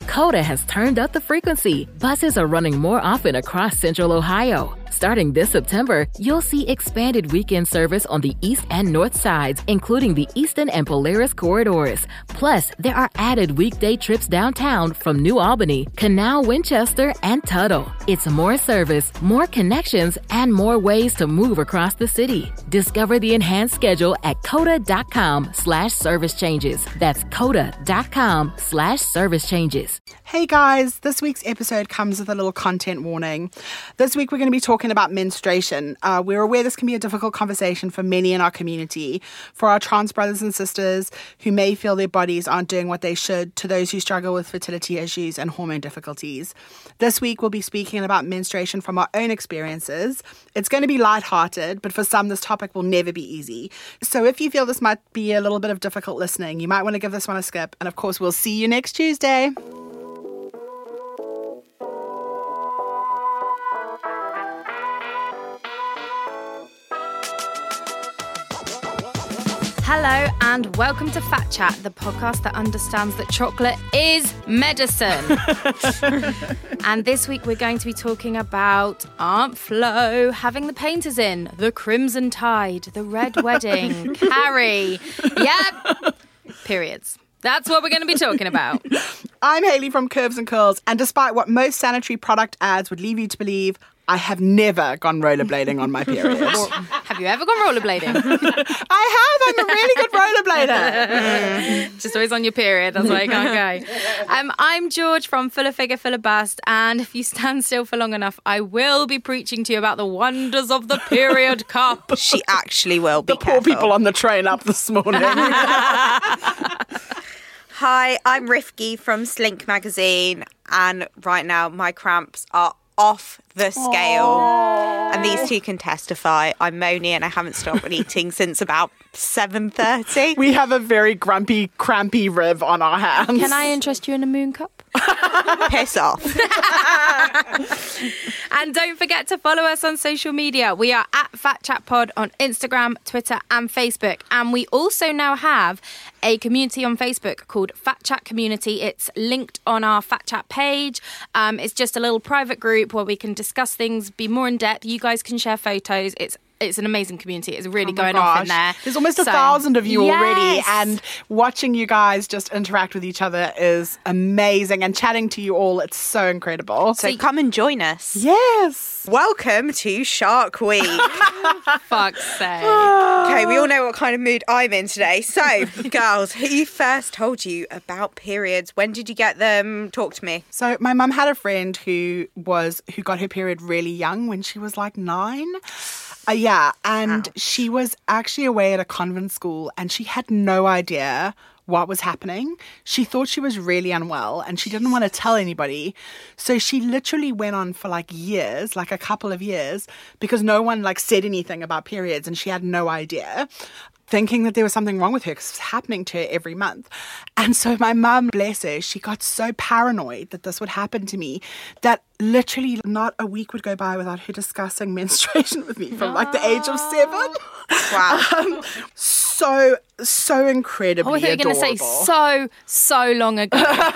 Coda has turned up the frequency. Buses are running more often across Central Ohio. Starting this September, you'll see expanded weekend service on the east and north sides, including the Eastern and Polaris corridors. Plus, there are added weekday trips downtown from New Albany, Canal, Winchester, and Tuttle. It's more service, more connections, and more ways to move across the city. Discover the enhanced schedule at coda.com/service changes. That's coda.com/service changes. Hey guys, this week's episode comes with a little content warning. This week we're going to be talking about menstruation. We're aware this can be a difficult conversation for many in our community, for our trans brothers and sisters who may feel their bodies aren't doing what they should, to those who struggle with fertility issues and hormone difficulties. This week we'll be speaking about menstruation from our own experiences. It's going to be lighthearted, but for some this topic will never be easy. So if you feel this might be a little bit of difficult listening, you might want to give this one a skip. And of course, we'll see you next Tuesday. Hello and welcome to Fat Chat, the podcast that understands that chocolate is medicine. And this week we're going to be talking about Aunt Flo, having the painters in, the Crimson Tide, the Red Wedding, Carrie. Yep, periods. That's what we're going to be talking about. I'm Hayley from Curves and Curls, and despite what most sanitary product ads would leave you to believe, I have never gone rollerblading on my period. Have you ever gone rollerblading? I have. I'm a really good rollerblader. Just always on your period. That's why I can't go. I'm George from Fuller Figure, Fuller Bust. And if you stand still for long enough, I will be preaching to you about the wonders of the period cup. She actually will. Be the poor people on the train up this morning. Hi, I'm Rifki from Slink Magazine. And right now my cramps are off the scale. Aww. And these two can testify. I'm moany and I haven't stopped eating since about 7:30. We have a very grumpy, crampy Riv on our hands. Can I interest you in a moon cup? Piss off. And don't forget to follow us on social media. We are at Fat Chat Pod on Instagram, Twitter and Facebook. And we also now have a community on Facebook called Fat Chat Community. It's linked on our Fat Chat page. It's just a little private group where we can discuss things, be more in depth. You guys can share photos. It's an amazing community. It's really going off in there. There's almost 1,000 of you already. And watching you guys just interact with each other is amazing. And chatting to you all, it's so incredible. So come and join us. Yes. Welcome to Shark Week. Fuck's sake. Okay, we all know what kind of mood I'm in today. So, girls, who first told you about periods? When did you get them? Talk to me. So my mum had a friend who got her period really young when she was like 9. And she was actually away at a convent school and she had no idea what was happening. She thought she was really unwell and she didn't want to tell anybody. So she literally went on for like years, like a couple of years, because no one like said anything about periods and she had no idea, thinking that there was something wrong with her because it was happening to her every month. And so my mum, bless her, she got so paranoid that this would happen to me that literally not a week would go by without her discussing menstruation with me from like the age of 7. Wow. So incredibly adorable. I thought you were going to say so long ago.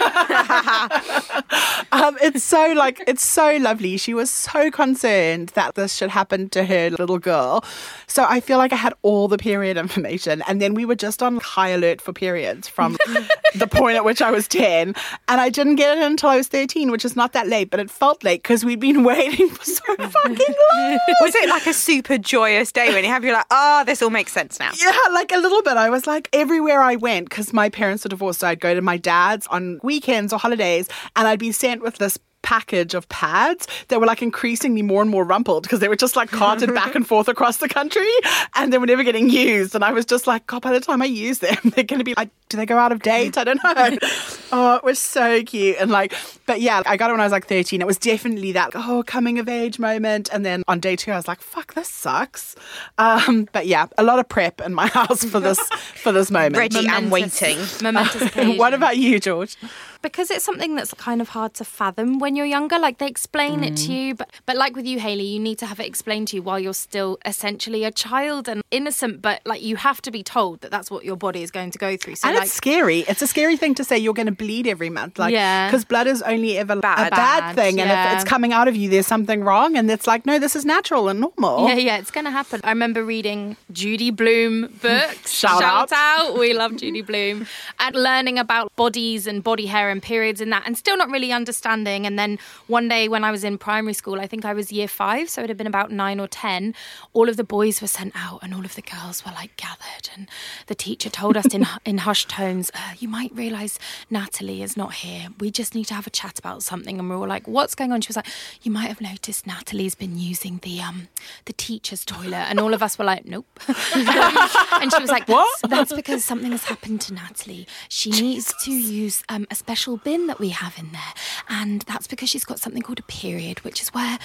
It's so lovely. She was so concerned that this should happen to her little girl. So I feel like I had all the period information. And then we were just on high alert for periods from the point at which I was 10. And I didn't get it until I was 13, which is not that late, but it felt late because we'd been waiting for so fucking long. Was it like a super joyous day when you're like, this all makes sense now? Yeah, like a little bit. I was like, everywhere I went, because my parents were divorced, so I'd go to my dad's on weekends or holidays, and I'd be sent with this package of pads that were like increasingly more and more rumpled because they were just like carted back and forth across the country and they were never getting used. And I was just like, God, by the time I use them, they're going to be like, do they go out of date? I don't know. Oh, it was so cute. And but yeah, I got it when I was like 13. It was definitely that, coming of age moment. And then on day 2, I was like, fuck, this sucks. But yeah, a lot of prep in my house for this moment. Ready and waiting. Momentous occasion. What about you, George? because it's something that's kind of hard to fathom when you're younger. Like, they explain it to you, but like with you, Hayley, you need to have it explained to you while you're still essentially a child and innocent, but like you have to be told that that's what your body is going to go through. So, and it's scary. It's a scary thing to say you're going to bleed every month. Like, because blood is only ever a bad thing. And if it's coming out of you, there's something wrong. And it's like, no, this is natural and normal. Yeah, it's going to happen. I remember reading Judy Blume books. Shout out. We love Judy Blume. And learning about bodies and body hair and periods and that, and still not really understanding. And then one day when I was in primary school, I think I was year 5, so it had been about 9 or 10, all of the boys were sent out and all of the girls were like gathered. And the teacher told us in hushed tones, you might realise Natalie is not here. We just need to have a chat about something. And we were like, what's going on? She was like, you might have noticed Natalie's been using the teacher's toilet. And all of us were like, nope. And she was like, that's because something has happened to Natalie. She needs to use a special bin that we have in there. And that's because she's got something called a period, which is where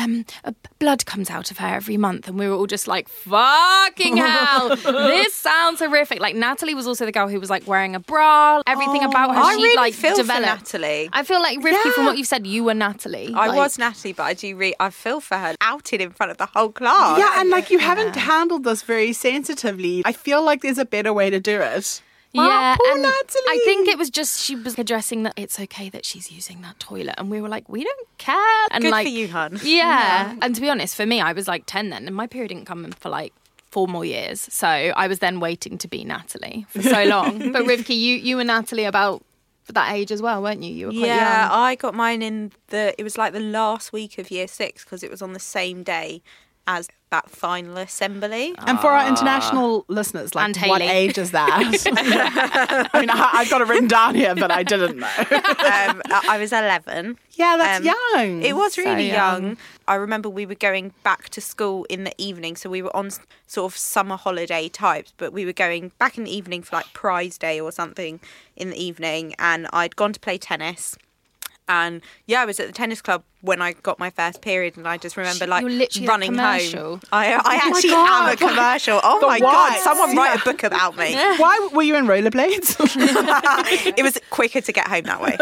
blood comes out of her every month. And we were all just like, fucking hell, this sounds horrific. Like, Natalie was also the girl who was like wearing a bra. Everything about her, I she really like feel developed. for Natalie. I feel like, Rifki, from what you've said, you were Natalie. I was Natalie, but I feel for her, outed in front of the whole class. Yeah, and like you haven't handled this very sensitively. I feel like there's a better way to do it. Yeah, poor and Natalie. I think it was just she was addressing that it's okay that she's using that toilet, and we were like, we don't care. And Good like, for you, hun. Yeah, and to be honest, for me, I was like 10 then, and my period didn't come in for like 4 more years, so I was then waiting to be Natalie for so long. But Rivki, you were Natalie about that age as well, weren't you? You were quite young. I got mine it was like the last week of year 6 because it was on the same day as that final assembly. And for our international listeners, like, And what Hayley. age is that? I mean, I've got it written down here, but I didn't know. I was 11. Yeah, that's young. It was really young. young. I remember we were going back to school in the evening, so we were on sort of summer holiday types, but we were going back in the evening for like prize day or something in the evening, and I'd gone to play tennis. And I was at the tennis club when I got my first period, and I just remember like You're literally a running commercial. home. I actually God. am a commercial. Oh The my God, whites. someone write a book about me. Why were you in rollerblades? It was quicker to get home that way.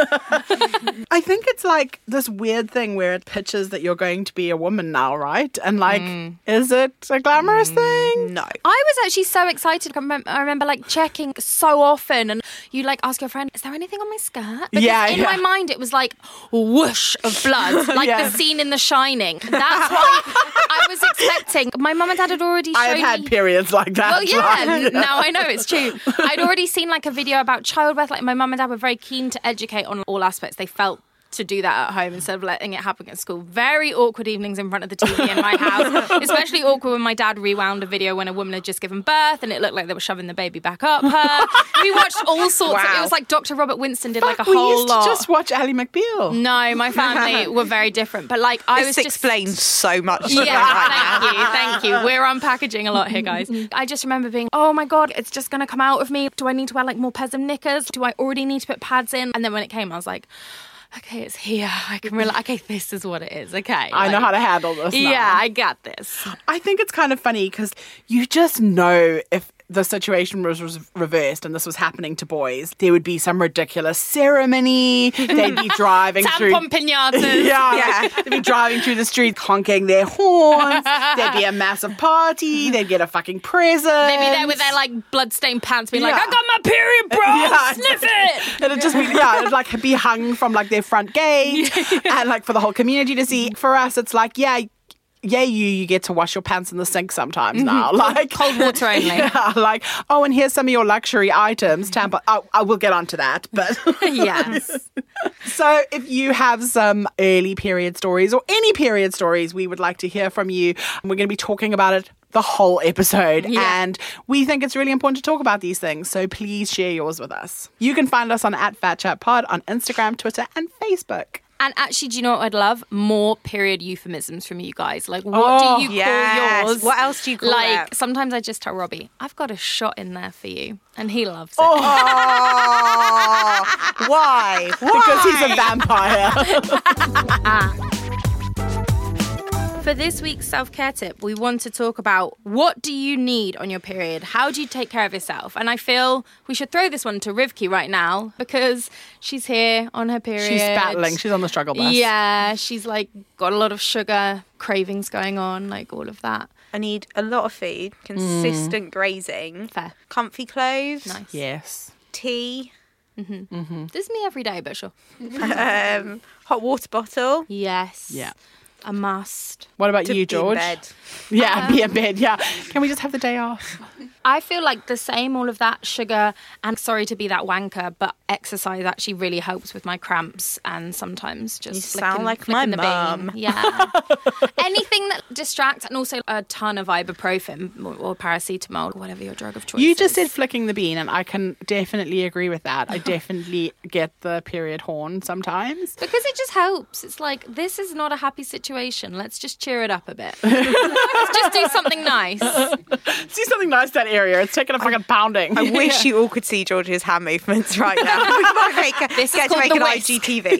I think it's like this weird thing where it pitches that you're going to be a woman now, right? And like, is it a glamorous thing? No. I was actually so excited. I remember like checking so often, and you like ask your friend, is there anything on my skirt? Because in my mind it was like whoosh of blood, like the scene in The Shining. That's what I was expecting. My mum and dad had already shown I have had me. periods like that. Well, yeah, like, now I know it's true. I'd already seen like a video about childbirth. Like, my mum and dad were very keen to educate on all aspects. They felt to do that at home instead of letting it happen at school. Very awkward evenings in front of the TV in my house. Especially awkward when my dad rewound a video when a woman had just given birth and it looked like they were shoving the baby back up her. We watched all sorts of, it was like Dr. Robert Winston did like a we whole used lot. to just watch Ally McBeal. No, my family were very different. But like, I was This just... explains so much. Yeah, thank you. We're unpackaging a lot here, guys. I just remember being, oh my God, it's just going to come out of me. Do I need to wear like more Pesm knickers? Do I already need to put pads in? And then when it came, I was like, okay, it's here. I can realize, okay, this is what it is. Okay. I know how to handle this now. Yeah, I got this. I think it's kind of funny because you just know if the situation was reversed and this was happening to boys, there would be some ridiculous ceremony. They'd be driving through... Tampon pinatas. Yeah. They'd be driving through the street honking their horns. There'd be a massive party. They'd get a fucking present. They'd be there with their like bloodstained pants being like, I got my period, bro! Sniff it! It'd just be, it'd like be hung from like their front gate and like for the whole community to see. For us, it's like, you get to wash your pants in the sink sometimes now. Like Cold water only. Yeah, like, oh, and here's some of your luxury items, tampon. Oh, I will get onto that. But Yes. so if you have some early period stories or any period stories, we would like to hear from you. And we're going to be talking about it the whole episode. Yeah. And we think it's really important to talk about these things. So please share yours with us. You can find us on @FatChatPod on Instagram, Twitter, and Facebook. And actually, do you know what I'd love? More period euphemisms from you guys. Like, what do you call yours? What else do you call Like, it? sometimes I just tell Robbie, I've got a shot in there for you. And he loves it. Oh, why? Because he's a vampire. For this week's self-care tip, we want to talk about what do you need on your period? How do you take care of yourself? And I feel we should throw this one to Rivki right now because she's here on her period. She's battling. She's on the struggle bus. Yeah, she's like got a lot of sugar cravings going on, like all of that. I need a lot of food, consistent grazing, Fair. comfy clothes, Nice. Yes. tea, This is me every day, but sure. hot water bottle. Yes. Yeah. A must. What about To you, be in George? bed. Yeah, be in bed. Yeah. Can we just have the day off? I feel like the same, all of that sugar, and sorry to be that wanker, but exercise actually really helps with my cramps and sometimes just You sound like my flicking the mum. bean. Yeah. Anything that distracts, and also a ton of ibuprofen or paracetamol, whatever your drug of choice You just is. said flicking the bean, and I can definitely agree with that. I definitely get the period horn sometimes. Because it just helps. It's like, this is not a happy situation. Let's just cheer it up a bit. Let's just do something nice. See something nice that area. It's taking a fucking pounding. I wish you all could see George's hand movements right now. We might This is get to called make the an whisk. IGTV.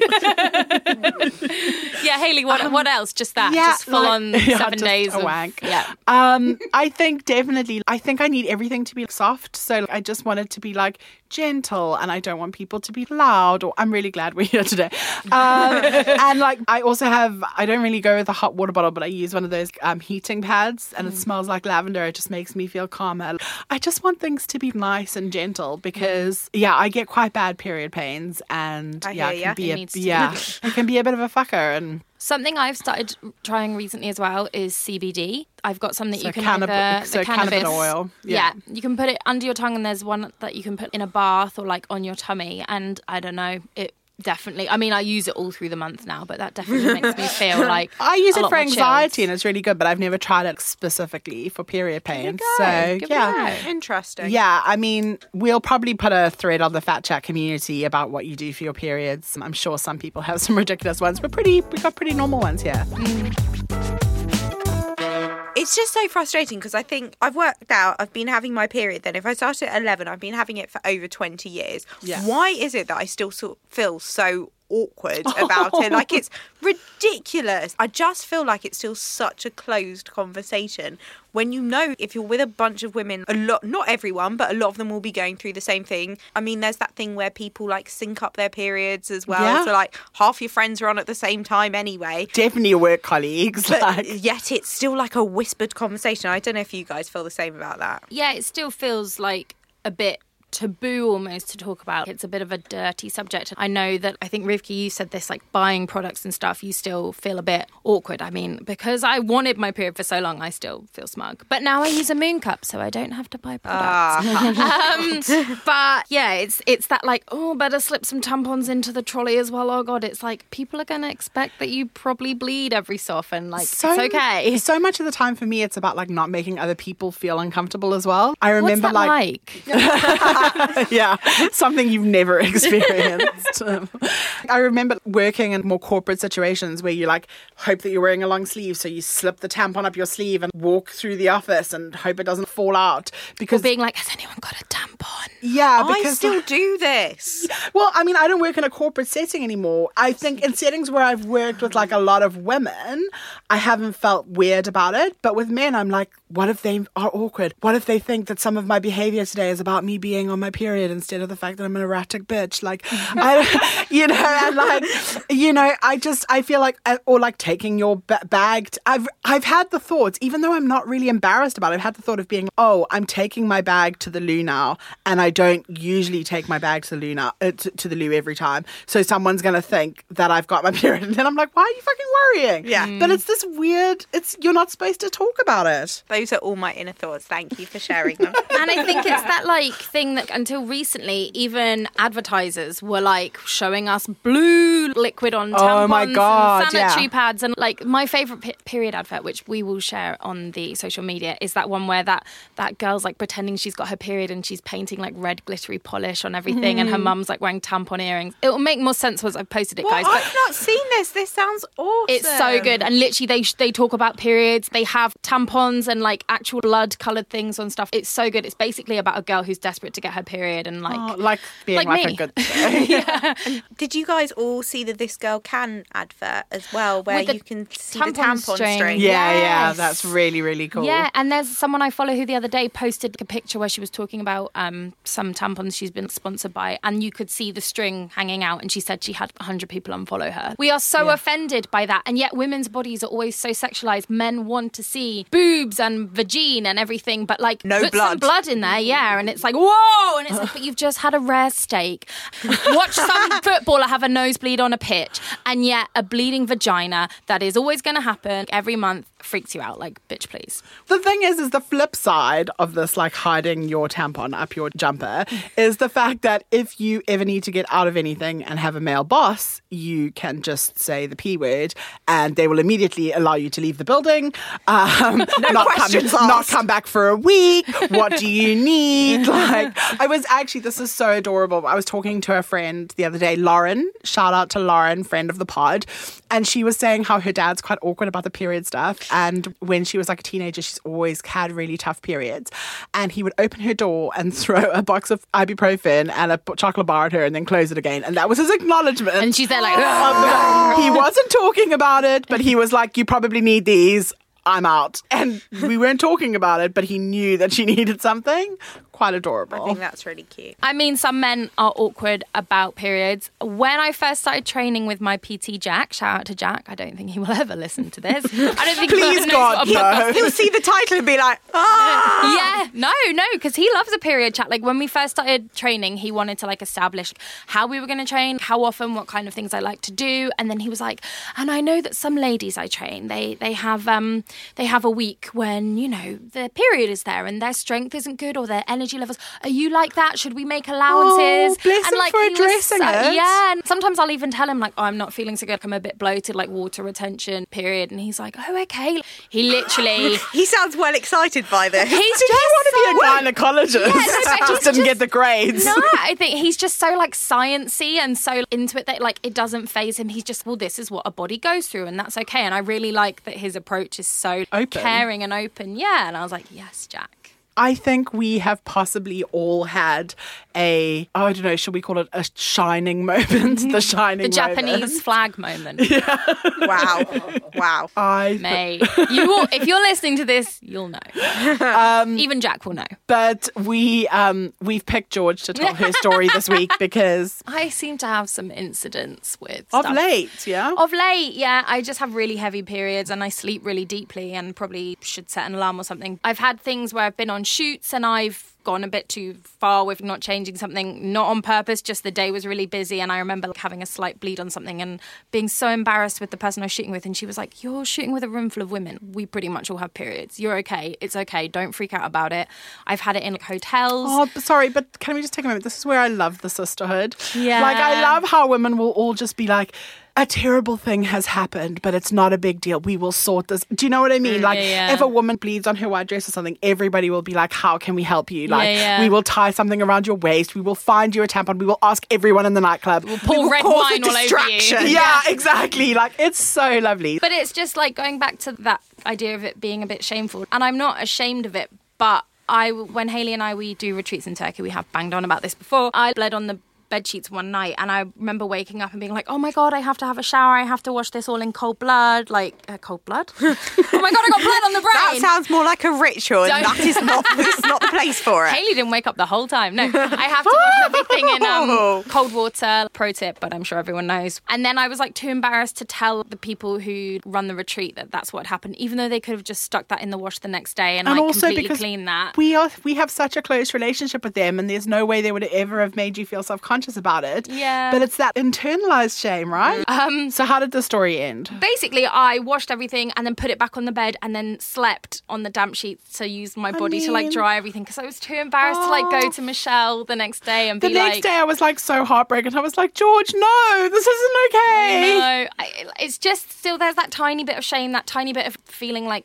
Yeah, Hayley, what else? Just that? yeah, just full like- on yeah, 7 just days a of wank. Yeah. I think definitely, I think I need everything to be soft. So I just want it to be like gentle, and I don't want people to be loud. Or I'm really glad we're here today. And like, I also I don't really go with a hot water bottle, but I use one of those heating pads, and it smells like lavender. It just makes me feel calmer. I just want things to be nice and gentle because, I get quite bad period pains, and I it hear can ya. be It needs to it can be a bit of a fucker. And Something I've started trying recently as well is CBD. I've got some that So you can cannabis oil. Yeah, you can put it under your tongue, and there's one that you can put in a bath or like on your tummy. And I don't know, it definitely. I mean, I use it all through the month now, but that definitely makes me feel like I use a it lot for more anxiety, chilled. and it's really good. But I've never tried it specifically for period pain. go. So Give it a go. Interesting. yeah. I mean, we'll probably put a thread on the Fat Chat community about what you do for your periods. I'm sure some people have some ridiculous ones, but we got pretty normal ones here. It's just so frustrating because I think I've worked out I've been having my period then. If I started at 11, I've been having it for over 20 years. Yeah. Why is it that I still sort of feel so awkward about it? Like, it's ridiculous. I just feel like it's still such a closed conversation when you know if you're with a bunch of women, not everyone, but a lot of them will be going through the same thing. I mean, there's that thing where people like sync up their periods as well. Yeah. So like half your friends are on at the same time anyway. Definitely your work colleagues. But like, yet it's still like a whispered conversation. I don't know if you guys feel the same about that. Yeah, it still feels like a bit taboo almost to talk about. It's a bit of a dirty subject. I know that, I think Rivki, you said this, like buying products and stuff, you still feel a bit awkward. I mean, because I wanted my period for so long, I still feel smug. But now I use a moon cup, so I don't have to buy products. But yeah, it's that like, oh, better slip some tampons into the trolley as well. Oh God, it's like people are going to expect that you probably bleed every so often. Like, it's okay. So much of the time for me, it's about like not making other people feel uncomfortable as well. I remember What's that like? yeah, something you've never experienced. I remember working in more corporate situations where you like hope that you're wearing a long sleeve, so you slip the tampon up your sleeve and walk through the office and hope it doesn't fall out. Because Or being like, has anyone got a tampon? yeah, I because still do this. well, I mean, I don't work in a corporate setting anymore. I think in settings where I've worked with like a lot of women, I haven't felt weird about it. But with men, I'm like, what if they are awkward? What if they think that some of my behavior today is about me being on my period instead of the fact that I'm an erratic bitch? Like, I feel like, or like taking your bag. I've had the thoughts, even though I'm not really embarrassed about it, I've had the thought of being, oh, I'm taking my bag to the loo now, and I don't usually take my bag to the loo now, to the loo every time. So someone's going to think that I've got my period. And then I'm like, why are you fucking worrying? Yeah. But it's this weird, you're not supposed to talk about it. Those are all my inner thoughts. Thank you for sharing them. And I think it's that like thing that until recently, even advertisers were like showing us blue liquid on tampons Oh my God, and sanitary yeah. pads. And like my favourite period advert, which we will share on the social media, is that one where that girl's like pretending she's got her period and she's painting like red glittery polish on everything, and her mum's like wearing tampon earrings. It will make more sense once I've posted it, Well, guys. I've not seen this. This sounds awesome. It's so good. And literally they talk about periods. They have tampons and like actual blood coloured things on stuff. It's so good. It's basically about a girl who's desperate to get her period and like being like me. a good Did you guys all see the This Girl Can advert as well, where With the you can see the tampon tampon string. string? Yeah, Yes. that's really, really cool. Yeah, and there's someone I follow who the other day posted a picture where she was talking about some tampons she's been sponsored by, and you could see the string hanging out, and she said she had 100 people unfollow her. We are so offended by that, and yet women's bodies are always so sexualized. Men want to see boobs and vagine and everything, but like No put some blood. blood in there, yeah, and it's like, whoa, and it's like, but you've just had a rare steak. Watch some footballer have a nosebleed on a pitch, and yet a bleeding vagina that is always going to happen every month freaks you out. Like, bitch, please. The thing is the flip side of this, like hiding your tampon up your jumper, is the fact that if you ever need to get out of anything and have a male boss, you can just say the P word and they will immediately allow you to leave the building. Not come back for a week. What do you need? Like, this is so adorable. I was talking to a friend the other day, Lauren. Shout out to Lauren, friend of the pod. And she was saying how her dad's quite awkward about the period stuff. And when she was like a teenager, she's always had really tough periods. And he would open her door and throw a box of ibuprofen and a chocolate bar at her and then close it again. And that was his acknowledgement. And she's there like, He wasn't talking about it, but he was like, you probably need these. I'm out. And we weren't talking about it, but he knew that she needed something. Quite adorable. I think that's really cute. I mean, some men are awkward about periods. When I first started training with my PT Jack, shout out to Jack, I don't think he will ever listen to this. I don't think Please, he knows God, what a podcast no. He'll see the title and be like, ah! Yeah, no, because he loves a period chat. Like when we first started training, he wanted to like establish how we were going to train, how often, what kind of things I like to do, and then he was like, and I know that some ladies I train, they have a week when, you know, their period is there and their strength isn't good or their energy levels. Are you like that? Should we make allowances? Oh, bless him for he was addressing it. Yeah, and sometimes I'll even tell him like, oh, I'm not feeling so good. I'm a bit bloated, like water retention period, and he's like, oh, okay. He literally. He sounds well excited by this. He's Did you want to be a gynecologist? but Just he's didn't get the grades. No, I think he's just so like sciencey and so into it that like it doesn't faze him. He's just, well, this is what a body goes through and that's okay. And I really like that his approach is so Open. caring and open. Yeah. And I was like, yes, Jack. I think we have possibly all had I don't know, should we call it a shining moment? The shining The moment. Japanese flag moment. Wow. Mate, you will, if you're listening to this, you'll know. Even Jack will know. But we've picked George to tell her story this week because I seem to have some incidents with of stuff. late, yeah? Of late, yeah. I just have really heavy periods and I sleep really deeply and probably should set an alarm or something. I've had things where I've been on shoots and I've gone a bit too far with not changing something, not on purpose, just the day was really busy and I remember like, having a slight bleed on something and being so embarrassed with the person I was shooting with, and she was like, you're shooting with a room full of women. We pretty much all have periods. You're okay. It's okay. Don't freak out about it. I've had it in like hotels. Oh, sorry, but can we just take a moment? This is where I love the sisterhood. Yeah. Like, I love how women will all just be like, a terrible thing has happened, but it's not a big deal. We will sort this. Do you know what I mean? Like, yeah. if a woman bleeds on her white dress or something, everybody will be like, how can we help you? Like, Yeah. we will tie something around your waist. We will find you a tampon. We will ask everyone in the nightclub. We'll pour will red cause wine a all over you. distraction. Yeah, exactly. Like, it's so lovely. But it's just like going back to that idea of it being a bit shameful. And I'm not ashamed of it, but when Hayley and we do retreats in Turkey, we have banged on about this before. I bled on the bed sheets one night and I remember waking up and being like, oh my God, I have to have a shower. I have to wash this all in cold blood. Like, cold blood? Oh my God, I got blood on the brain. That sounds more like a ritual and that is not the place for it. Hayley didn't wake up the whole time. No, I have to wash everything in cold water. Pro tip, but I'm sure everyone knows. And then I was like too embarrassed to tell the people who run the retreat that that's what happened, even though they could have just stuck that in the wash the next day and like also completely because clean that. we have such a close relationship with them and there's no way they would ever have made you feel self-conscious about it. Yeah. But it's that internalized shame, right? So how did the story end? Basically, I washed everything and then put it back on the bed and then slept on the damp sheets to use my body to like dry everything because I was too embarrassed to like go to Michelle the next day and be The like... next day I was like so heartbroken. I was like, George, no, this isn't okay. No, it's just still there's that tiny bit of shame, that tiny bit of feeling like,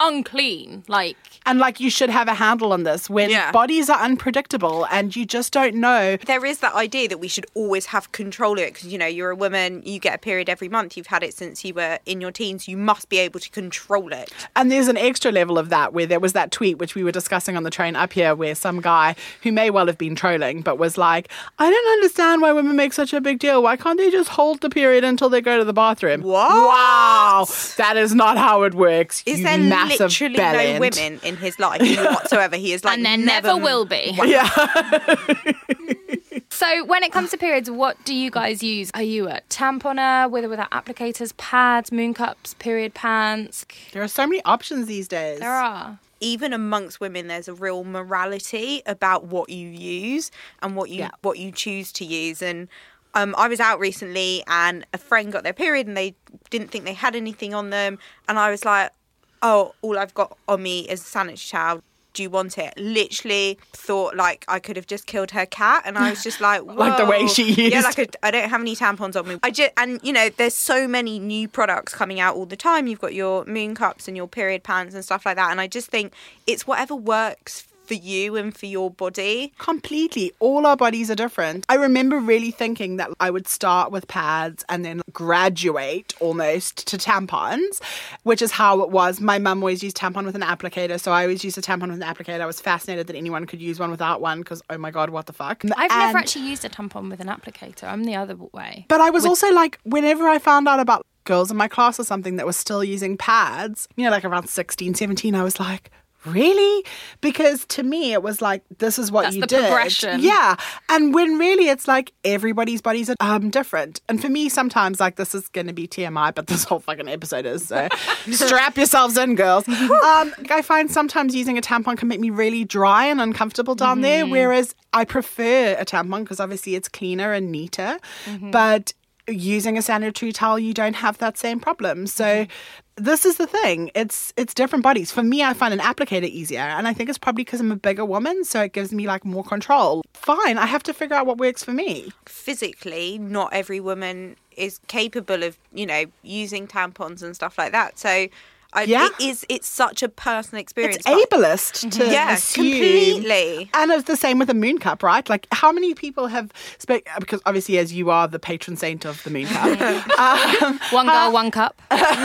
unclean. Like, And like you should have a handle on this when bodies are unpredictable and you just don't know. There is that idea that we should always have control of it because, you know, you're a woman, you get a period every month, you've had it since you were in your teens, you must be able to control it. And there's an extra level of that where there was that tweet which we were discussing on the train up here where some guy who may well have been trolling but was like, I don't understand why women make such a big deal. Why can't they just hold the period until they go to the bathroom? What? Wow. That is not how it works. Is you there massive literally bellend. no women in his life whatsoever? He is like, and there never will be. Yeah. So when it comes to periods, what do you guys use? Are you a tamponer, with or without applicators, pads, moon cups, period pants? There are so many options these days. There are. Even amongst women, there's a real morality about what you use and what you choose to use. And I was out recently and a friend got their period and they didn't think they had anything on them. And I was like, oh, all I've got on me is a sanitary towel. Do you want it? Literally thought like I could have just killed her cat, and I was just like, whoa. Like the way she used. Yeah, like I don't have any tampons on me. And you know, there's so many new products coming out all the time. You've got your moon cups and your period pants and stuff like that, and I just think it's whatever works for you and for your body. Completely. All our bodies are different. I remember really thinking that I would start with pads and then graduate almost to tampons, which is how it was. My mum always used tampon with an applicator, so I always used a tampon with an applicator. I was fascinated that anyone could use one without one because, oh my God, what the fuck? I've never actually used a tampon with an applicator. I'm the other way. But I was also like, whenever I found out about girls in my class or something that was still using pads, you know, like around 16, 17, I was like, really? Because to me, it was like, this is what That's you the did. progression. Yeah. And when really it's like everybody's bodies are different. And for me, sometimes like this is going to be TMI, but this whole fucking episode is. So strap yourselves in, girls. I find sometimes using a tampon can make me really dry and uncomfortable down there, whereas I prefer a tampon because obviously it's cleaner and neater. But using a sanitary towel, you don't have that same problem. So this is the thing. It's different bodies. For me, I find an applicator easier. And I think it's probably because I'm a bigger woman. So it gives me like more control. Fine. I have to figure out what works for me. Physically, not every woman is capable of, you know, using tampons and stuff like that. So it's such a personal experience. It's ableist to assume. Completely. And it's the same with the moon cup, right? Like how many people have because obviously as you are the patron saint of the moon cup. One girl, one cup.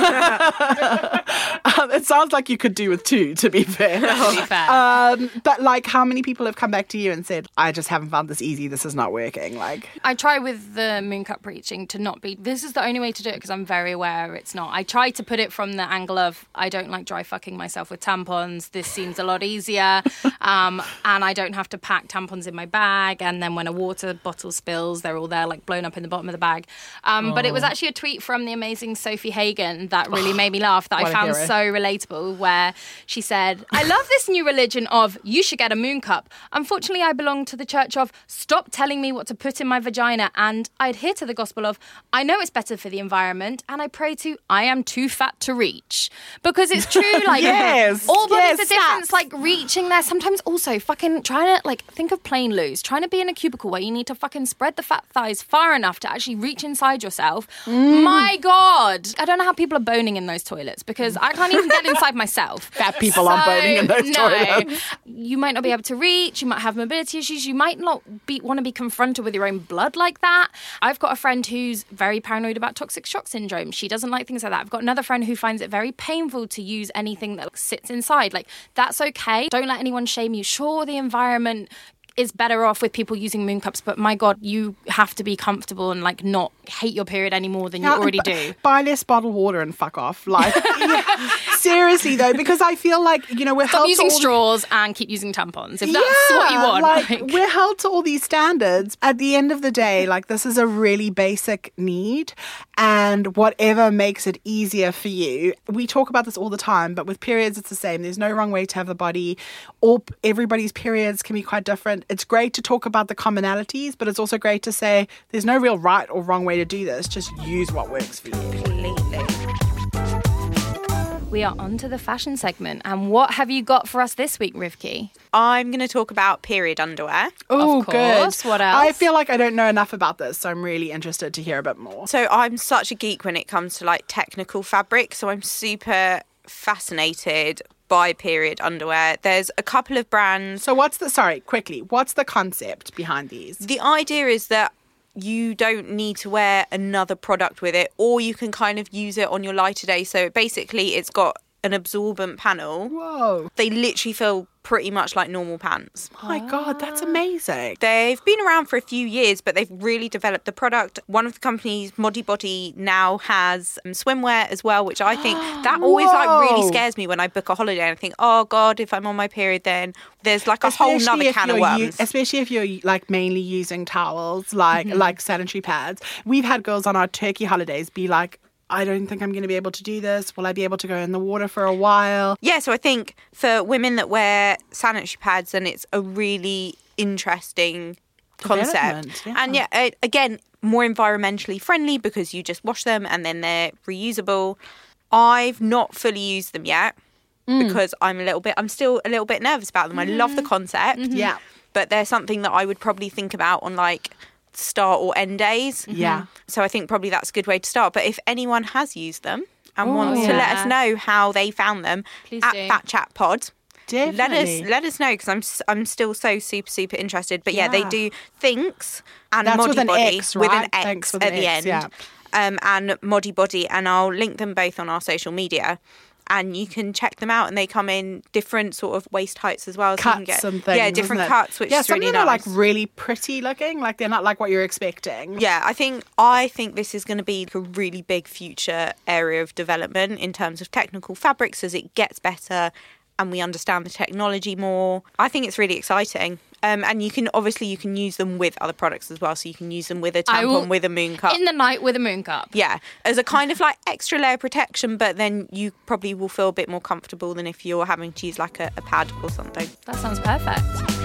It sounds like you could do with two, to be fair. But like how many people have come back to you and said, I just haven't found this easy, this is not working? Like I try with the moon cup breaching to not be, this is the only way to do it because I'm very aware it's not. I try to put it from the angle of I don't like dry fucking myself with tampons. This seems a lot easier. And I don't have to pack tampons in my bag. And then when a water bottle spills, they're all there like blown up in the bottom of the bag. But it was actually a tweet from the amazing Sophie Hagen that really made me laugh, that I found so relatable, where she said, I love this new religion of you should get a moon cup. Unfortunately, I belong to the church of stop telling me what to put in my vagina. And I adhere to the gospel of I know it's better for the environment. And I pray to I am too fat to reach. Because it's true, like all bodies are different. It's like reaching there. Sometimes also fucking trying to like think of plain loos, trying to be in a cubicle where you need to fucking spread the fat thighs far enough to actually reach inside yourself. My God. I don't know how people are boning in those toilets because I can't even get inside myself. Fat people aren't boning in those toilets. You might not be able to reach, you might have mobility issues, you might not want to be confronted with your own blood like that. I've got a friend who's very paranoid about toxic shock syndrome. She doesn't like things like that. I've got another friend who finds it very painful to use anything that sits inside. Like, that's okay. Don't let anyone shame you. Sure, the environment is better off with people using moon cups, but my God, you have to be comfortable and like not hate your period any more than you already do. Buy less bottled water and fuck off. Like, seriously though, because I feel like, you know, we're Stop held using to straws and keep using tampons if that's what you want. Like, we're held to all these standards. At the end of the day, like, this is a really basic need, and whatever makes it easier for you. We talk about this all the time, but with periods, it's the same. There's no wrong way to have a body. Everybody's periods can be quite different. It's great to talk about the commonalities, but it's also great to say there's no real right or wrong way to do this. Just use what works for you. Completely. We are on to the fashion segment. And what have you got for us this week, Rivki? I'm going to talk about period underwear. Oh, good. What else? I feel like I don't know enough about this, so I'm really interested to hear a bit more. So I'm such a geek when it comes to like technical fabric. So I'm super fascinated by period underwear. There's a couple of brands. So what's the concept behind these? The idea is that you don't need to wear another product with it, or you can kind of use it on your lighter day. So basically it's got an absorbent panel. Whoa. They literally feel pretty much like normal pants. Oh my God, that's amazing. They've been around for a few years, but they've really developed the product. One of the companies, Modibody, now has swimwear as well, which I think that always really scares me when I book a holiday and I think, oh God, if I'm on my period, then there's like a whole nother can of worms. Especially if you're like mainly using towels, like sanitary pads. We've had girls on our Turkey holidays be like, I don't think I'm going to be able to do this. Will I be able to go in the water for a while? Yeah, so I think for women that wear sanitary pads, then it's a really interesting concept. Yeah. And again, more environmentally friendly because you just wash them and then they're reusable. I've not fully used them yet because I'm still a little bit nervous about them. I love the concept. Yeah. But they're something that I would probably think about on like start or end days. Yeah. So I think probably that's a good way to start. But if anyone has used them and wants to let us know how they found them, Please at do. Fat Chat Pod, Definitely. let us know because I'm still so super interested. But yeah, they do Thinx and That's with an Modibody X, with right? an X Thanks with at an the X, end. yeah. And Modibody, and I'll link them both on our social media. And you can check them out, and they come in different sort of waist heights as well. So Cuts you can get, and things. yeah, different cuts, which is some really of them are like nice. really pretty looking, like they're not like what you're expecting. Yeah, I think this is going to be a really big future area of development in terms of technical fabrics as it gets better and we understand the technology more. I think it's really exciting. And you can use them with other products as well. So you can use them with a tampon, with a moon cup. In the night with a moon cup. Yeah, as a kind of like extra layer of protection, but then you probably will feel a bit more comfortable than if you're having to use like a pad or something. That sounds perfect.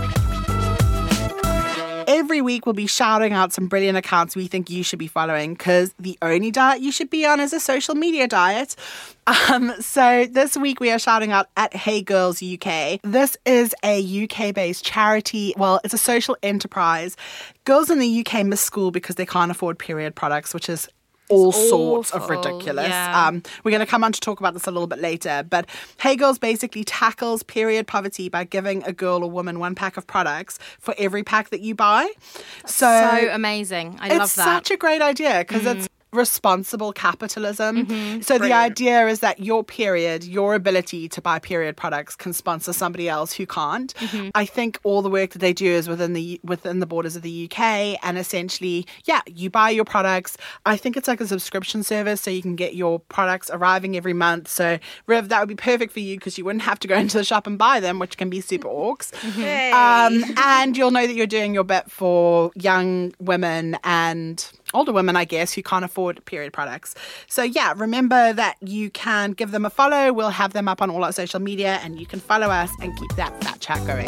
Every week we'll be shouting out some brilliant accounts we think you should be following because the only diet you should be on is a social media diet. So this week we are shouting out at Hey Girls UK. This is a UK-based charity. Well, it's a social enterprise. Girls in the UK miss school because they can't afford period products, which is all sorts of awful, ridiculous. yeah. We're going to come on to talk about this a little bit later. But Hey Girls basically tackles period poverty by giving a girl or woman one pack of products for every pack that you buy. So amazing. I love It's that. such a great idea because it's responsible capitalism. So the idea is that your ability to buy period products can sponsor somebody else who can't. I think all the work that they do is within the borders of the UK, and essentially, you buy your products. I think it's like a subscription service, so you can get your products arriving every month. So Riv, that would be perfect for you because you wouldn't have to go into the shop and buy them, which can be super orcs. Hey. And you'll know that you're doing your bit for young women and older women, I guess, who can't afford period products. So remember that you can give them a follow. We'll have them up on all our social media and you can follow us and keep that fat chat going.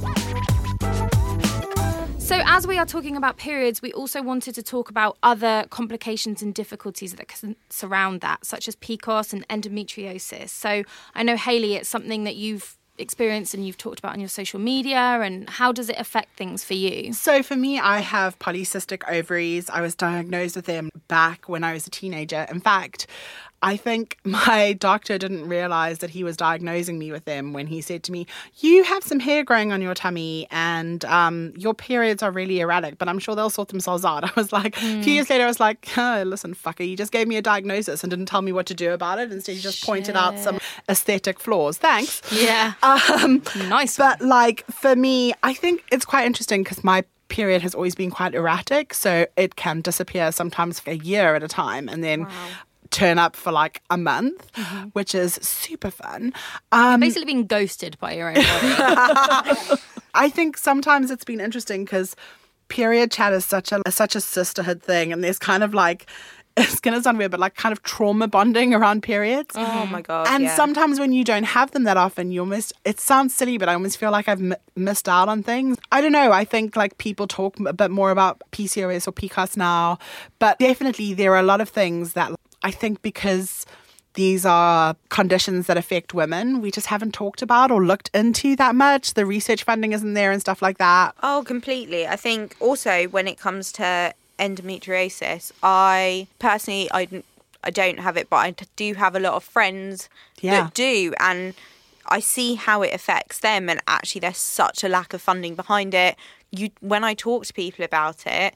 So as we are talking about periods, we also wanted to talk about other complications and difficulties that can surround that, such as PCOS and endometriosis. So I know, Hayley, it's something that you've experienced and you've talked about on your social media, and how does it affect things for you? So for me, I have polycystic ovaries. I was diagnosed with them back when I was a teenager. In fact, I think my doctor didn't realize that he was diagnosing me with them when he said to me, you have some hair growing on your tummy and your periods are really erratic, but I'm sure they'll sort themselves out. I was like, a few years later, I was like, oh, listen, fucker, you just gave me a diagnosis and didn't tell me what to do about it. Instead, you just pointed out some aesthetic flaws. Thanks. Yeah. Nice. But like for me, I think it's quite interesting because my period has always been quite erratic. So it can disappear sometimes for a year at a time and then turn up for like a month, which is super fun. Basically being ghosted by your own body. I think sometimes it's been interesting because period chat is such a sisterhood thing, and there's kind of like, it's going to sound weird, but like kind of trauma bonding around periods. Oh my God. And sometimes when you don't have them that often, it sounds silly, but I almost feel like I've missed out on things. I don't know. I think like people talk a bit more about PCOS or PCOS now, but definitely there are a lot of things that I think because these are conditions that affect women, we just haven't talked about or looked into that much. The research funding isn't there and stuff like that. Oh, completely. I think also when it comes to endometriosis, I I don't have it, but I do have a lot of friends that do, and I see how it affects them, and actually there's such a lack of funding behind it. When I talk to people about it,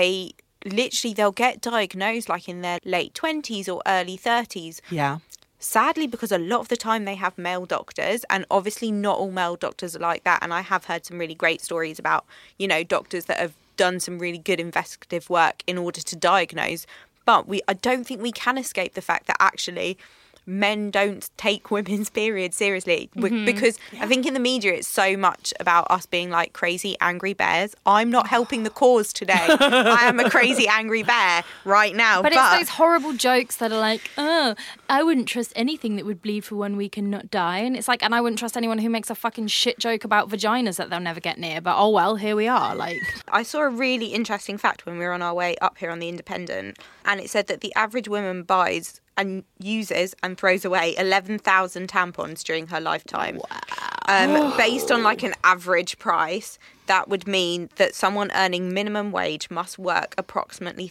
they'll get diagnosed like in their late 20s or early 30s. Yeah. Sadly, because a lot of the time they have male doctors, and obviously not all male doctors are like that. And I have heard some really great stories about, doctors that have done some really good investigative work in order to diagnose. But I don't think we can escape the fact that actually men don't take women's periods seriously, because I think in the media it's so much about us being like crazy angry bears. I'm not helping the cause today. I am a crazy angry bear right now. But it's those horrible jokes that are like, oh, I wouldn't trust anything that would bleed for 1 week and not die. And it's like, and I wouldn't trust anyone who makes a fucking shit joke about vaginas that they'll never get near. But oh well, here we are. Like, I saw a really interesting fact when we were on our way up here on The Independent, and it said that the average woman buys and uses and throws away 11,000 tampons during her lifetime. Wow. Based on like an average price, that would mean that someone earning minimum wage must work approximately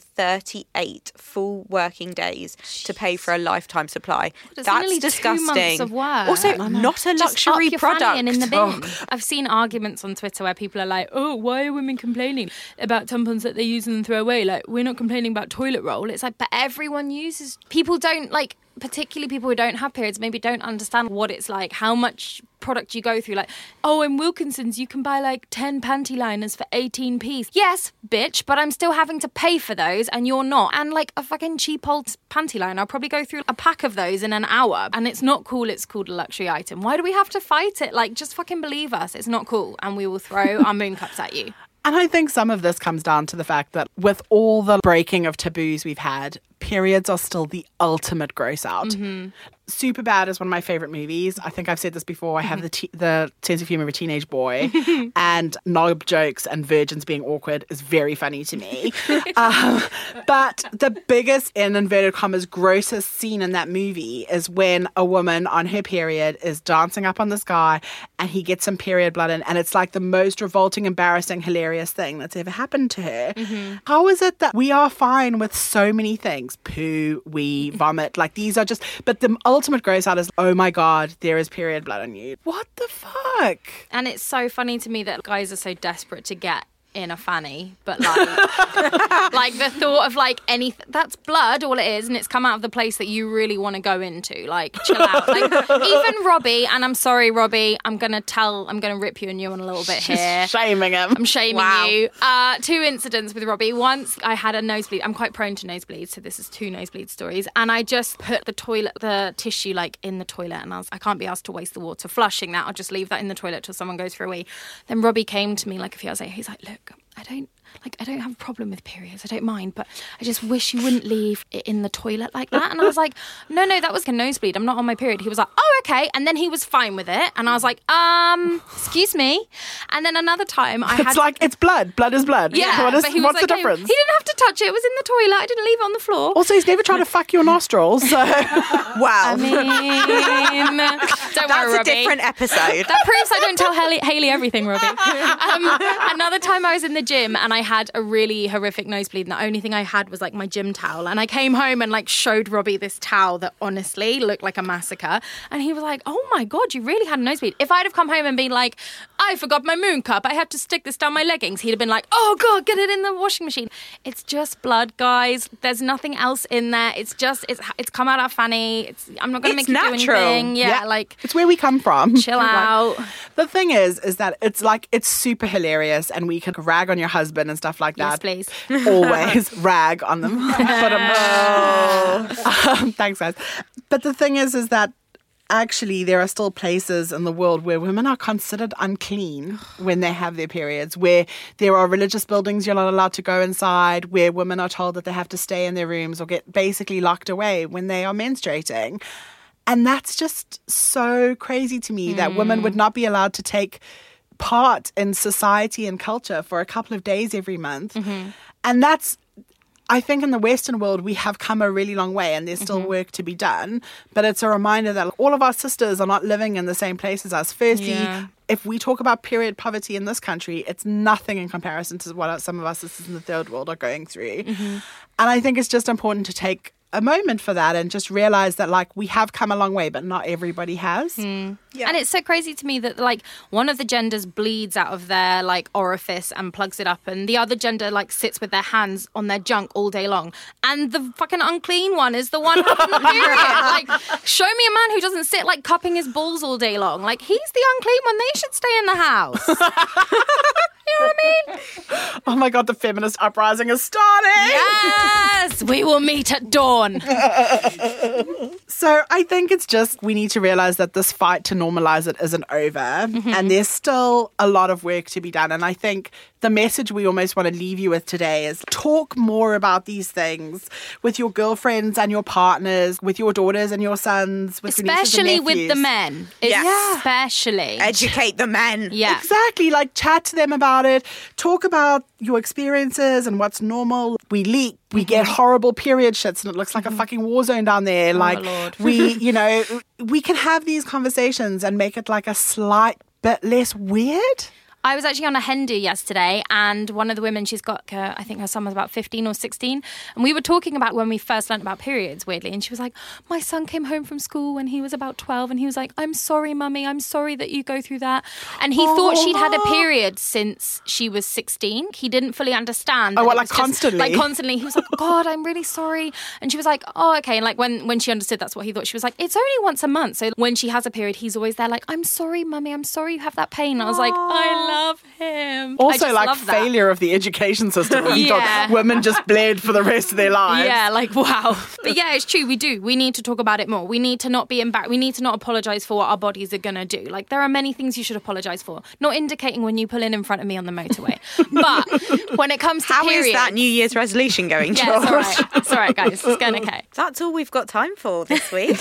38 full working days to pay for a lifetime supply. That's disgusting. 2 months of work. Also, not a luxury product. And in the bin. I've seen arguments on Twitter where people are like, oh, why are women complaining about tampons that they use and then throw away? Like, we're not complaining about toilet roll. It's like, but everyone uses. People don't like. Particularly people who don't have periods maybe don't understand what it's like, how much product you go through. Like, oh, in Wilkinson's you can buy like 10 panty liners for 18p. Yes, bitch, but I'm still having to pay for those and you're not. And like a fucking cheap old panty liner, I'll probably go through a pack of those in an hour. And it's not cool, it's called a luxury item. Why do we have to fight it? Like, just fucking believe us, it's not cool, and we will throw our moon cups at you. And I think some of this comes down to the fact that with all the breaking of taboos we've had, periods are still the ultimate gross out. Mm-hmm. Superbad is one of my favorite movies. I think I've said this before. I have the sense of humor of a teenage boy, and knob jokes and virgins being awkward is very funny to me. But the biggest, in inverted commas, grossest scene in that movie is when a woman on her period is dancing up on this guy and he gets some period blood in, and it's like the most revolting, embarrassing, hilarious thing that's ever happened to her. Mm-hmm. How is it that we are fine with so many things? Poo, wee, vomit, like these are just, but the ultimate gross out is, oh my God, there is period blood on you. What the fuck? And it's so funny to me that guys are so desperate to get in a fanny, but like like the thought of like anything that's blood, all it is, and it's come out of the place that you really want to go into. Like, chill out. Like, even Robbie, and I'm sorry, Robbie, I'm gonna rip you a new one a little bit here. Shaming him. I'm shaming you. 2 incidents with Robbie. Once I had a nosebleed. I'm quite prone to nosebleeds, so this is 2 nosebleed stories. And I just put the tissue like in the toilet, and I can't be asked to waste the water flushing that. I'll just leave that in the toilet till someone goes for a wee. Then Robbie came to me like a few hours later. He's like, look, I don't have a problem with periods. I don't mind, but I just wish you wouldn't leave it in the toilet like that. And I was like, no, that was a nosebleed. I'm not on my period. He was like, oh, okay. And then he was fine with it. And I was like, excuse me. And then another time it's blood. Blood is blood. Yeah. What's the difference? He didn't have to touch it. It was in the toilet. I didn't leave it on the floor. Also, he's never tried to fuck your nostrils. So. Wow. I mean, don't worry, Robbie. That's a different episode. That proves I don't tell Hayley everything, Robbie. Another time I was in the gym and I had a really horrific nosebleed, and the only thing I had was like my gym towel, and I came home and like showed Robbie this towel that honestly looked like a massacre, and he was like, oh my God, you really had a nosebleed. If I'd have come home and been like, I forgot my moon cup, I had to stick this down my leggings, he'd have been like, oh God, get it in the washing machine. It's just blood, guys. There's nothing else in there. It's come out our fanny. I'm not going to make you do anything. Yeah, like, it's where we come from. Chill out. The thing is that it's super hilarious, and we can rag on your husband and stuff like that. Yes, please. Always rag on them. Thanks, guys. But the thing is that actually there are still places in the world where women are considered unclean when they have their periods, where there are religious buildings you're not allowed to go inside, where women are told that they have to stay in their rooms or get basically locked away when they are menstruating. And that's just so crazy to me that women would not be allowed to take part in society and culture for a couple of days every month. Mm-hmm. And that's, I think in the Western world, we have come a really long way, and there's still work to be done. But it's a reminder that all of our sisters are not living in the same place as us. Firstly, if we talk about period poverty in this country, it's nothing in comparison to what some of our sisters in the third world are going through. Mm-hmm. And I think it's just important to take a moment for that and just realize that like we have come a long way, but not everybody has. Yeah. And it's so crazy to me that like one of the genders bleeds out of their like orifice and plugs it up, and the other gender like sits with their hands on their junk all day long, and the fucking unclean one is the one having the period. Like, show me a man who doesn't sit like cupping his balls all day long. Like, he's the unclean one. They should stay in the house. You know what I mean? Oh my God, the feminist uprising is starting. Yes, we will meet at dawn. So I think it's just we need to realize that this fight to normalize it isn't over, and there's still a lot of work to be done. And I think the message we almost want to leave you with today is talk more about these things with your girlfriends and your partners, with your daughters and your sons, with your nieces and Especially with nephews. the men. Yes. Especially. Educate the men. Yeah. Exactly. Like, chat to them about it. Talk about your experiences and what's normal. We leak. We get horrible period shits and it looks like a fucking war zone down there. Like, Lord. we can have these conversations and make it like a slight bit less weird. I was actually on a hen do yesterday, and one of the women, she's got, I think her son was about 15 or 16, and we were talking about when we first learned about periods, weirdly, and she was like, my son came home from school when he was about 12, and he was like, I'm sorry, mummy, I'm sorry that you go through that. And he thought she'd had a period since she was 16. He didn't fully understand. Oh, that what, it like was just- constantly? Like constantly. He was like, God, I'm really sorry. And she was like, oh, okay. And like when she understood that's what he thought, she was like, it's only once a month. So when she has a period, he's always there like, I'm sorry, mummy, I'm sorry you have that pain. And I was like, I love him. I Also, just like, love that. failure of the education system. You Yeah. thought women just bled for the rest of their lives. Yeah, like, wow. But yeah, it's true. We do. We need to talk about it more. We need to not be embarrassed. We need to not apologise for what our bodies are going to do. Like, there are many things you should apologise for. Not indicating when you pull in front of me on the motorway. But when it comes to How periods... is that New Year's resolution going, Yeah, George? it's all right. It's all right, guys. It's going okay. That's all we've got time for this week.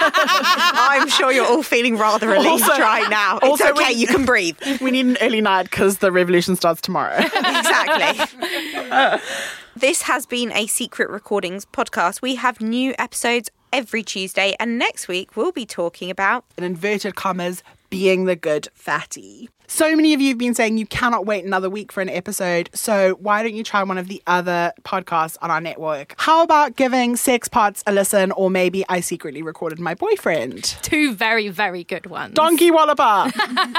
I'm sure you're all feeling rather relieved Also- right now. It's also okay, you can breathe. We need an early night because the revolution starts tomorrow. Exactly. This has been a Secret Recordings podcast. We have new episodes every Tuesday, and next week we'll be talking about... In inverted commas, being the good fatty. So many of you have been saying you cannot wait another week for an episode, so why don't you try one of the other podcasts on our network? How about giving Sex Pots a listen, or maybe I Secretly Recorded My Boyfriend? 2 very, very good ones. Donkey Walloper!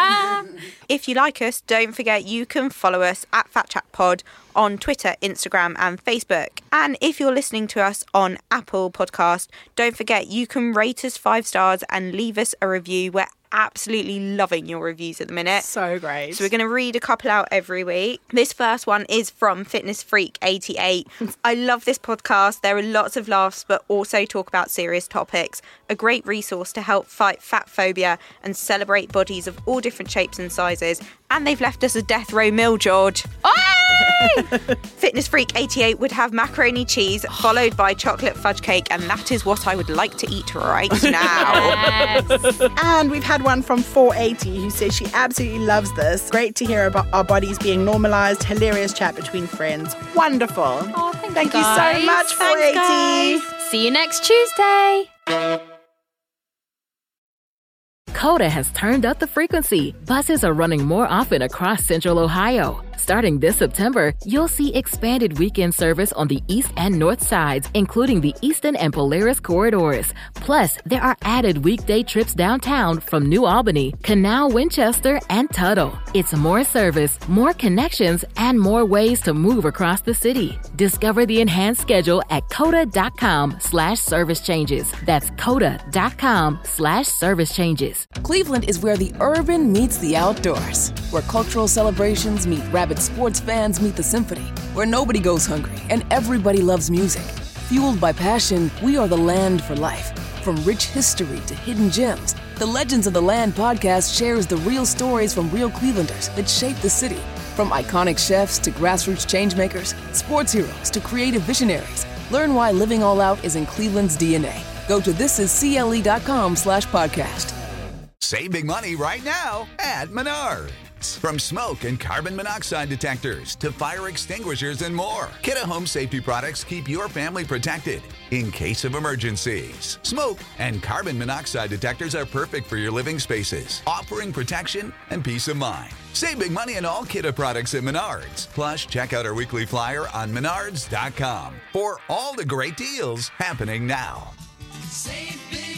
If you like us, don't forget you can follow us at Fat Chat Pod on Twitter, Instagram and Facebook. And if you're listening to us on Apple Podcast, don't forget you can rate us 5 stars and leave us a review. We're absolutely loving your reviews at the minute. So great. So we're going to read a couple out every week. This first one is from Fitness Freak 88. I love this podcast. There are lots of laughs, but also talk about serious topics. A great resource to help fight fat phobia and celebrate bodies of all different shapes and sizes. And they've left us a death row meal, George. Fitness Freak 88 would have macaroni cheese followed by chocolate fudge cake, and that is what I would like to eat right now. Yes. And we've had one from 480 who says she absolutely loves this. Great to hear about our bodies being normalised. Hilarious chat between friends. Wonderful. Oh, thank you so guys. much, Thanks, 480. guys. See you next Tuesday. Coda has turned up the frequency. Buses are running more often across Central Ohio. Starting this September, you'll see expanded weekend service on the east and north sides, including the Eastern and Polaris corridors. Plus, there are added weekday trips downtown from New Albany, Canal, Winchester, and Tuttle. It's more service, more connections, and more ways to move across the city. Discover the enhanced schedule at coda.com/service changes. That's coda.com/service changes. Cleveland is where the urban meets the outdoors, where cultural celebrations meet rabid sports fans meet the symphony, where nobody goes hungry and everybody loves music. Fueled by passion, we are the land for life. From rich history to hidden gems, the Legends of the Land podcast shares the real stories from real Clevelanders that shape the city. From iconic chefs to grassroots changemakers, sports heroes to creative visionaries, learn why living all out is in Cleveland's DNA. Go to thisiscle.com/podcast. Save big money right now at Menard. products. From smoke and carbon monoxide detectors to fire extinguishers and more, Kidde Home Safety products keep your family protected in case of emergencies. Smoke and carbon monoxide detectors are perfect for your living spaces, offering protection and peace of mind. Save big money on all Kidde products at Menards. Plus, check out our weekly flyer on menards.com for all the great deals happening now. Save big